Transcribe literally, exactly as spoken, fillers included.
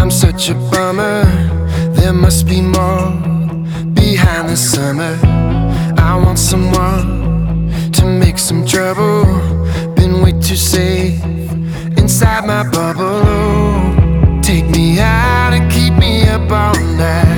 I'm such a bummer. There must be more behind the summer. I want someone to make some trouble. Been way too safe inside my bubble. Oh, take me out and keep me up all night.